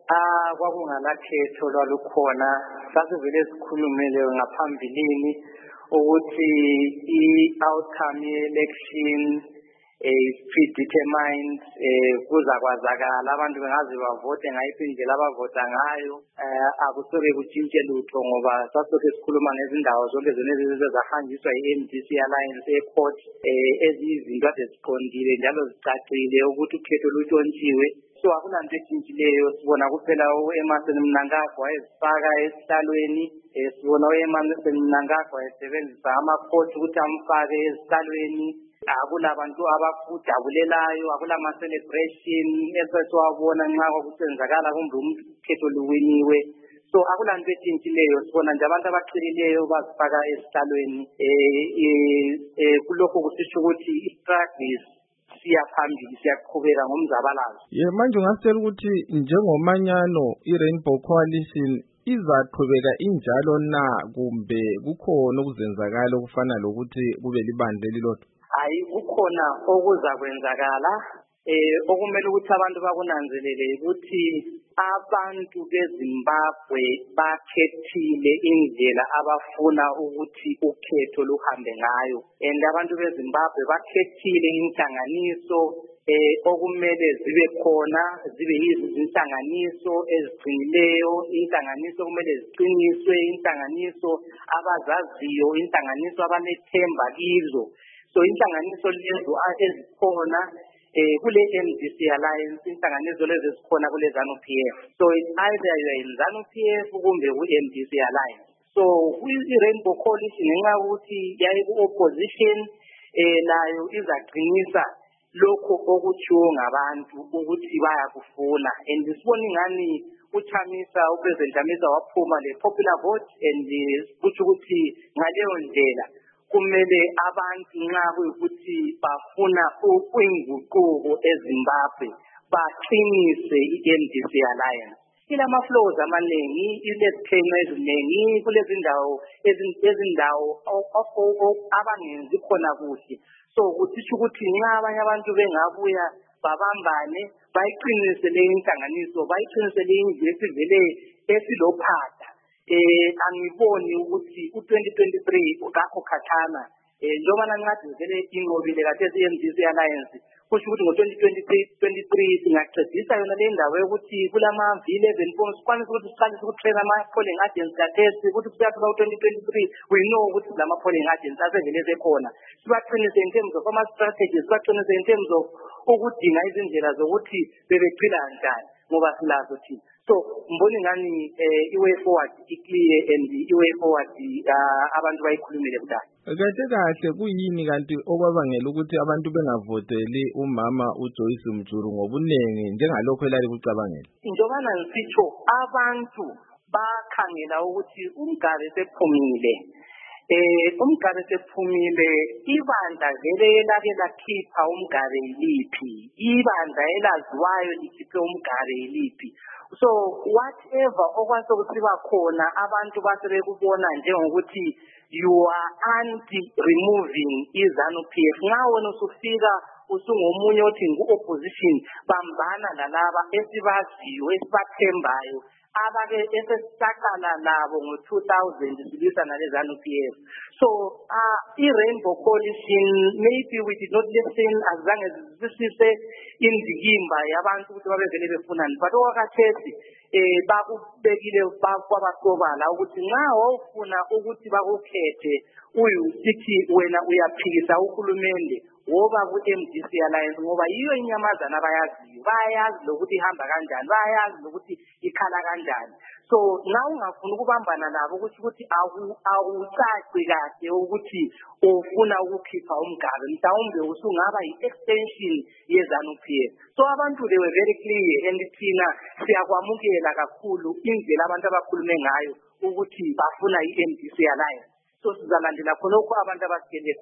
Kwakungalakhetho lwalukhona sasivele sikhulumile ngaphambilini ukuthi i-outcome ye-election is predetermined, kuzakwazakala abantu bengaze bavote ngayiphi indlela abavota ngayo. Akusoke kutshintshe lutho ngoba sasoke sikhuluma ngezindawo zonke zonezi zahanjiswa i-MDC Alliance e-court, eziyizinto ade ziqondile njalo zicacile ukuthi ukhetho lutshontshiwe. So akunanto etshintshileyo, sibona kuphela u-Emmerson Mnangagwa wayezifaka esihlalweni, sibona u-Emmerson Mnangagwa esebenzisa ama-court ukuthi amfake esihlalweni. Akulabantu abakujabulelayo, akulama-celebration esesiwabona nxa kwakusenzakala kumbe umkhetho luwiniwe. So akulanto etshintshileyo, sibona nje abantu abaqhilileyo bazifaka esihlalweni. Kulokho kusisho ukuthi i-struggle siyaphambili, siyaqhubeka ngomzabalazo. Manje ungasitshela ukuthi njengomanyano i-Rainbow Coalition izaqhubeka injalo na kumbe kukhona okuzenzakala okufana lokuthi kube libandla elilodwa? Hayi, kukhona okuzakwenzakala. Okumele ukuthi abantu bakunanzelele ukuthi abantu beZimbabwe bakhethile indlela abafuna ukuthi ukhetho luhambe ngayo, and abantu beZimbabwe bakhethile inhlanganiso okumele zibe khona, zibe yizinhlanganiso eziqinileyo, inhlanganiso kumele ziqiniswe, inhlanganiso abazaziyo, inhlanganiso abanethemba kizo. So inhlanganiso lezo ezikhona kule MDC Alliance, inhlanganiso lezi ezikhona kule ZANU-PF. So it's either you are in ZANU-PF kumbe ku-MDC Alliance. So i-Rainbow Coalition ngenxa ukuthi yayi-opposition, nayo izaqinisa lokho okutshiwo ngabantu ukuthi bayakufuna. And sibona ingani uChamisa, uPresident Chamisa waphuma le-popular vote, and kuthi ukuthi ngaleyo ndlela kumele abantu nxa kuyikuthi bafuna inguquko eZimbabwe baqinise i-MDC Alliance. Ilama-flows amaningi, ilezikhenqo eziningi, kulezindawo abangenzi khona kuhle. So kusisho ukuthi nxa abanye abantu bengabuya babambane bayiqinise le inhlanganiso, bayiqinise le indlu esivele esilophatha. Angiboni ukuthi u-2023 kakho khathana, njengoba nangathi vele inqobile kade i-MDC Alliance, kusho ukuthi ngo-2023 singaqedisa yona le ndawo yokuthi kulama-V11 forms sikwanise ukuthi siqalise ukutrain ama-polling agents kathesi, ukuthi kusiyafika u-2023 we know ukuthi lama-polling agents asevele sekhona. Sibaqinise in terms of ama-strategies, sibaqinise in terms of ukudinga izindlela zokuthi bebephila kanjani ngoba silazo thina. So mboni ngani i-way forward i-clear, and i-way forward abantu bayikhulumile kudala. Kahle kuyini kanti okwabangela ukuthi abantu bengavoteli umama uJoyce Mjuru ngobunengi njengalokho elali kucabangela? Njengoba ngisitsho, abantu bakhangela ukuthi uMgabe sephumile. uMgabe sephumile, ibandla vele elake lakhipha uMgabe yiliphi, ibandla elaziwayo likhiphe uMgabe yiliphi. So whatever okwasokusiba khona abantu basebekubona njengokuthi you are anti-removing iZANU-PF. Ngawona usufika usungomunye othi ngu-opposition, bambana nalaba esibaziyo esibathembayo abake esesaqala nabo ngo-2000 silwisana leZANU-PF. So i-Rainbow Coalition, maybe we did not listen azange zisise indikimba yabantu ukuthi babevele befunani, but okwakhathesi bakubekile kwabasobala ukuthi nxa wawufuna ukuthi bakukhethe uyisithi wena uyaphikisa uhulumende woba ku-MDC Alliance ngoba yiyo inyamazana abayaziyo, bayazi lokuthi ihamba kanjani, bayazi lokuthi ikhala kanjani. So nxa ungafuna ukubambana nabo ukuthi awucaci kahle ukuthi ufuna ukukhipha uMgabe, mhlawumbe usungaba yi-extension yeZANU-PF. So abantu they were very clear, and thina siyakwamukela kakhulu indlela abantu abakhulume ngayo ukuthi bafuna i-MDC Alliance. So sizalandela khonokho abantu abasikele